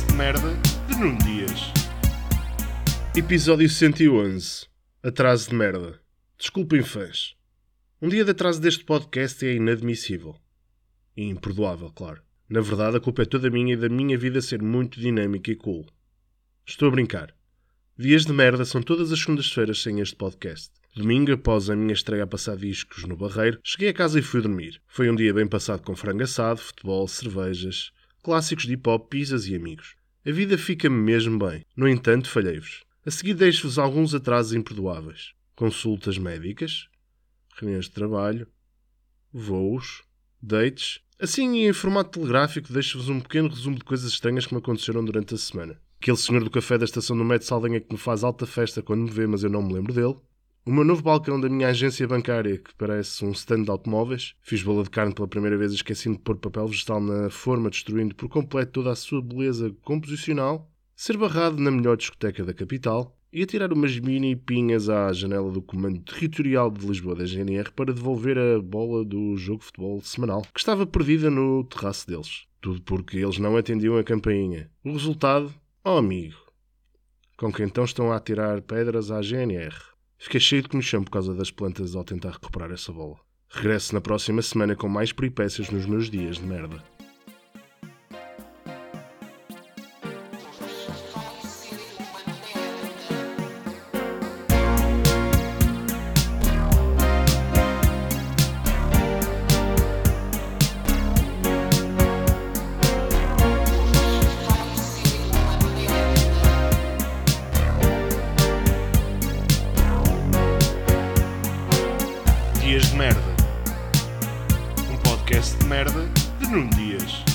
de merda de Nuno Dias. Episódio 111. Atraso de merda. Desculpem, fãs. Um dia de atraso deste podcast é inadmissível. E imperdoável, claro. Na verdade, a culpa é toda minha e da minha vida ser muito dinâmica e cool. Estou a brincar. Dias de merda são todas as segundas-feiras sem este podcast. Domingo, após a minha estreia a passar discos no Barreiro, cheguei a casa e fui dormir. Foi um dia bem passado com frango assado, futebol, cervejas, clássicos de hip-hop, pizzas e amigos. A vida fica-me mesmo bem. No entanto, falhei-vos. A seguir deixo-vos alguns atrasos imperdoáveis. Consultas médicas, reuniões de trabalho, voos, dates. Assim, em formato telegráfico, deixo-vos um pequeno resumo de coisas estranhas que me aconteceram durante a semana. Aquele senhor do café da estação do Metro Saldanha que me faz alta festa quando me vê, mas eu não me lembro dele. O meu novo balcão da minha agência bancária, que parece um stand de automóveis. Fiz bola de carne pela primeira vez e esqueci-me de pôr papel vegetal na forma, destruindo por completo toda a sua beleza composicional. Ser barrado na melhor discoteca da capital. E atirar umas mini pinhas à janela do Comando Territorial de Lisboa da GNR para devolver a bola do jogo de futebol semanal, que estava perdida no terraço deles. Tudo porque eles não atendiam a campainha. O resultado? Oh amigo, com que então estão a atirar pedras à GNR. Fiquei cheio de comichão por causa das plantas ao tentar recuperar essa bola. Regresso na próxima semana com mais peripécias nos meus dias de merda. Dias de merda. Um podcast de merda de Nuno Dias.